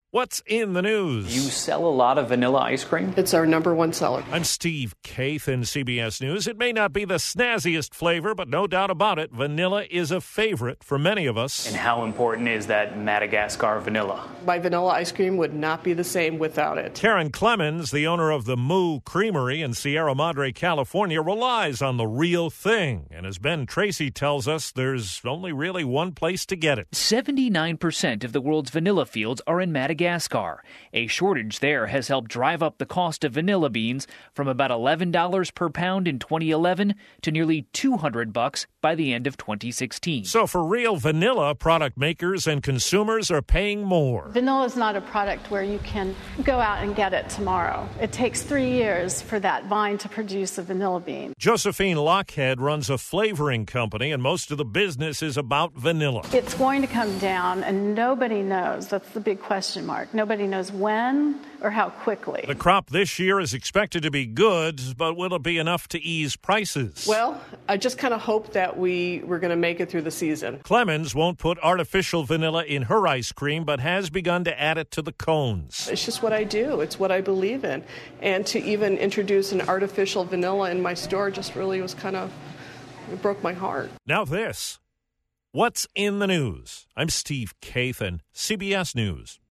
What's in the news? You sell a lot of vanilla ice cream? It's our number one seller. I'm Steve Kaith in CBS News. It may not be the snazziest flavor, but no doubt about it, vanilla is a favorite for many of us. And how important is that Madagascar vanilla? My vanilla ice cream would not be the same without it. Karen Clemens, the owner of the Moo Creamery in Sierra Madre, California, relies on the real thing. And as Ben Tracy tells us, there's only really one place to get it. 79% of the world's vanilla fields are in Madagascar. A shortage there has helped drive up the cost of vanilla beans from about $11 per pound in 2011 to nearly $200 by the end of 2016. So for real vanilla, product makers and consumers are paying more. Vanilla is not a product where you can go out and get it tomorrow. It takes 3 years for that vine to produce a vanilla bean. Josephine Lockhead runs a flavoring company, and most of the business is about vanilla. It's going to come down, and nobody knows. That's the big question mark. Nobody knows when or how quickly. The crop this year is expected to be good, but will it be enough to ease prices? Well, I just kind of hope that we're going to make it through the season. Clemens won't put artificial vanilla in her ice cream, but has begun to add it to the cones. It's just what I do. It's what I believe in. And to even introduce an artificial vanilla in my store just really was it broke my heart. Now this. What's in the news? I'm Steve Kaith, CBS News.